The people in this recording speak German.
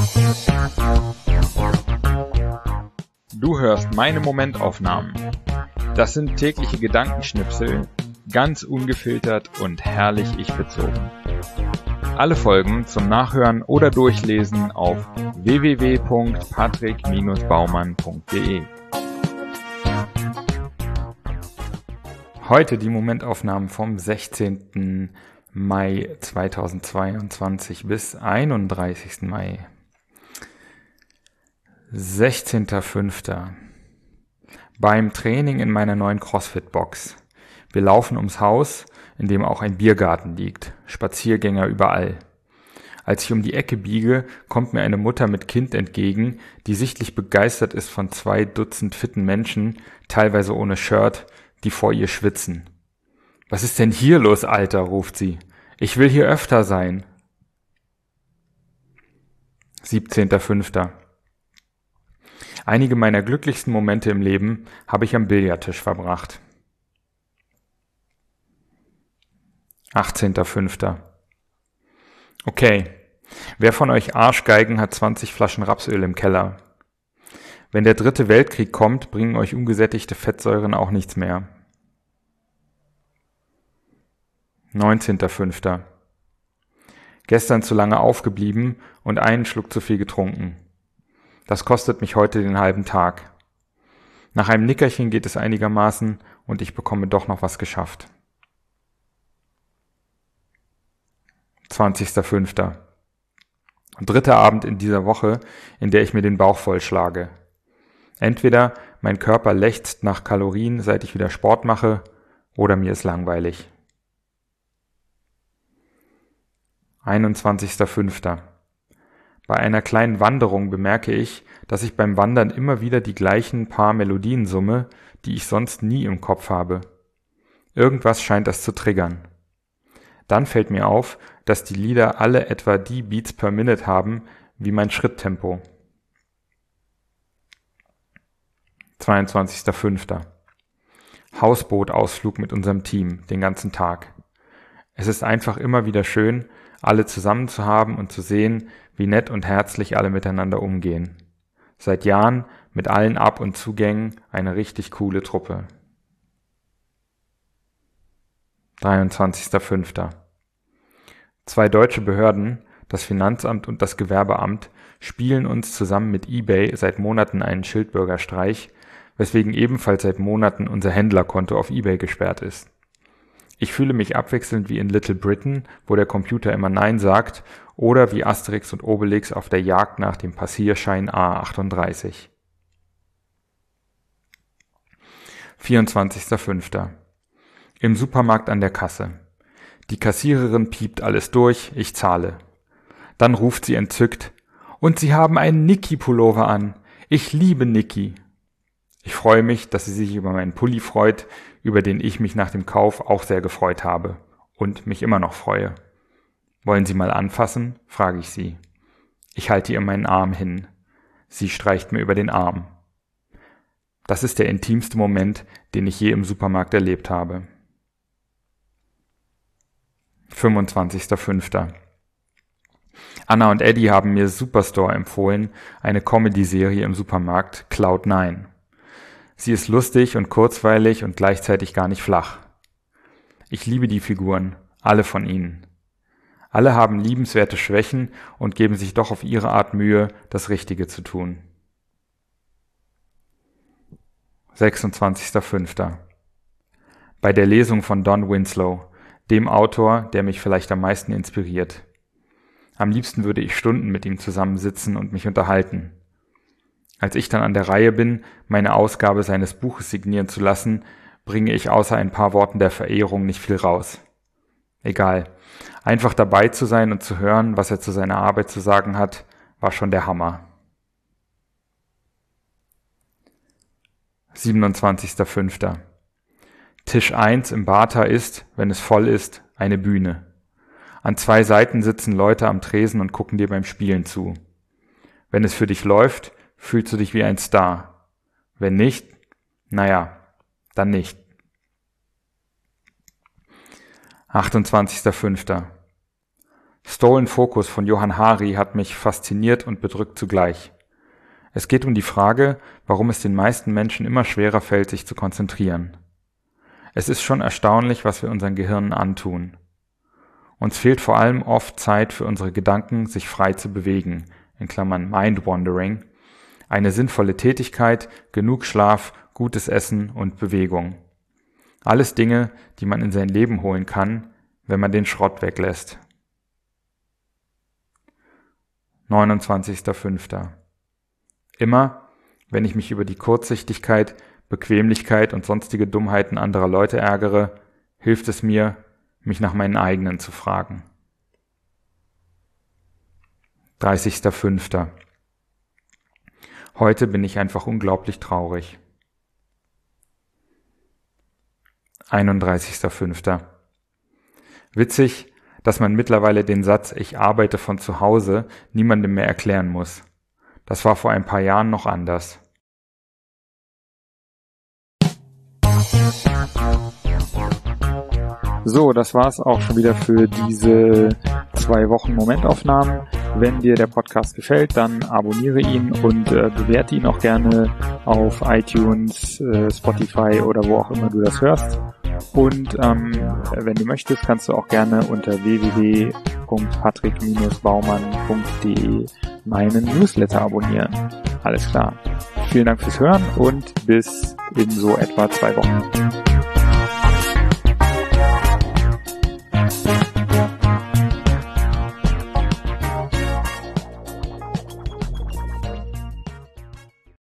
Du hörst meine Momentaufnahmen. Das sind tägliche Gedankenschnipsel, ganz ungefiltert und herrlich ich-bezogen. Alle Folgen zum Nachhören oder Durchlesen auf www.patrick-baumann.de. Heute die Momentaufnahmen vom 16. Mai 2022 bis 31. Mai. 16.05. Beim Training in meiner neuen CrossFit-Box. Wir laufen ums Haus, in dem auch ein Biergarten liegt. Spaziergänger überall. Als ich um die Ecke biege, kommt mir eine Mutter mit Kind entgegen, die sichtlich begeistert ist von 2 Dutzend fitten Menschen, teilweise ohne Shirt, die vor ihr schwitzen. »Was ist denn hier los, Alter?« ruft sie. »Ich will hier öfter sein.« 17.05. Einige meiner glücklichsten Momente im Leben habe ich am Billardtisch verbracht. 18.05. Okay, wer von euch Arschgeigen hat 20 Flaschen Rapsöl im Keller? Wenn der 3. Weltkrieg kommt, bringen euch ungesättigte Fettsäuren auch nichts mehr. 19.05. Gestern zu lange aufgeblieben und einen Schluck zu viel getrunken. Das kostet mich heute den halben Tag. Nach einem Nickerchen geht es einigermaßen und ich bekomme doch noch was geschafft. 20.05. Dritter Abend in dieser Woche, in der ich mir den Bauch vollschlage. Entweder mein Körper lechzt nach Kalorien, seit ich wieder Sport mache, oder mir ist langweilig. 21.05. Bei einer kleinen Wanderung bemerke ich, dass ich beim Wandern immer wieder die gleichen paar Melodien summe, die ich sonst nie im Kopf habe. Irgendwas scheint das zu triggern. Dann fällt mir auf, dass die Lieder alle etwa die Beats per Minute haben wie mein Schritttempo. 22.05. Hausbootausflug mit unserem Team, den ganzen Tag. Es ist einfach immer wieder schön, alle zusammen zu haben und zu sehen, wie nett und herzlich alle miteinander umgehen. Seit Jahren mit allen Ab- und Zugängen eine richtig coole Truppe. 23.05. 2 deutsche Behörden, das Finanzamt und das Gewerbeamt, spielen uns zusammen mit eBay seit Monaten einen Schildbürgerstreich, weswegen ebenfalls seit Monaten unser Händlerkonto auf eBay gesperrt ist. Ich fühle mich abwechselnd wie in Little Britain, wo der Computer immer Nein sagt, oder wie Asterix und Obelix auf der Jagd nach dem Passierschein A38. 24.05. Im Supermarkt an der Kasse. Die Kassiererin piept alles durch, ich zahle. Dann ruft sie entzückt, »Und Sie haben einen Niki-Pullover an. Ich liebe Niki.« Ich freue mich, dass sie sich über meinen Pulli freut, über den ich mich nach dem Kauf auch sehr gefreut habe und mich immer noch freue. »Wollen Sie mal anfassen?« frage ich sie. Ich halte ihr meinen Arm hin. Sie streicht mir über den Arm. Das ist der intimste Moment, den ich je im Supermarkt erlebt habe. 25.05. Anna und Eddie haben mir Superstore empfohlen, eine Comedy-Serie im Supermarkt, Cloud9. Sie ist lustig und kurzweilig und gleichzeitig gar nicht flach. Ich liebe die Figuren, alle von ihnen. Alle haben liebenswerte Schwächen und geben sich doch auf ihre Art Mühe, das Richtige zu tun. 26.05. Bei der Lesung von Don Winslow, dem Autor, der mich vielleicht am meisten inspiriert. Am liebsten würde ich Stunden mit ihm zusammensitzen und mich unterhalten. Als ich dann an der Reihe bin, meine Ausgabe seines Buches signieren zu lassen, bringe ich außer ein paar Worten der Verehrung nicht viel raus. Egal, einfach dabei zu sein und zu hören, was er zu seiner Arbeit zu sagen hat, war schon der Hammer. 27.05. Tisch 1 im Bata ist, wenn es voll ist, eine Bühne. An 2 Seiten sitzen Leute am Tresen und gucken dir beim Spielen zu. Wenn es für dich läuft, fühlst du dich wie ein Star. Wenn nicht, naja, dann nicht. 28.05. Stolen Focus von Johann Hari hat mich fasziniert und bedrückt zugleich. Es geht um die Frage, warum es den meisten Menschen immer schwerer fällt, sich zu konzentrieren. Es ist schon erstaunlich, was wir unseren Gehirnen antun. Uns fehlt vor allem oft Zeit für unsere Gedanken, sich frei zu bewegen, in Klammern Mind-Wandering, eine sinnvolle Tätigkeit, genug Schlaf, gutes Essen und Bewegung. Alles Dinge, die man in sein Leben holen kann, wenn man den Schrott weglässt. 29.05. Immer, wenn ich mich über die Kurzsichtigkeit, Bequemlichkeit und sonstige Dummheiten anderer Leute ärgere, hilft es mir, mich nach meinen eigenen zu fragen. 30.05. Heute bin ich einfach unglaublich traurig. 31.05. Witzig, dass man mittlerweile den Satz „Ich arbeite von zu Hause" niemandem mehr erklären muss. Das war vor ein paar Jahren noch anders. So, das war's auch schon wieder für diese 2 Wochen Momentaufnahmen. Wenn dir der Podcast gefällt, dann abonniere ihn und bewerte ihn auch gerne auf iTunes, Spotify oder wo auch immer du das hörst. Und wenn du möchtest, kannst du auch gerne unter www.patrick-baumann.de meinen Newsletter abonnieren. Alles klar. Vielen Dank fürs Hören und bis in so etwa 2 Wochen.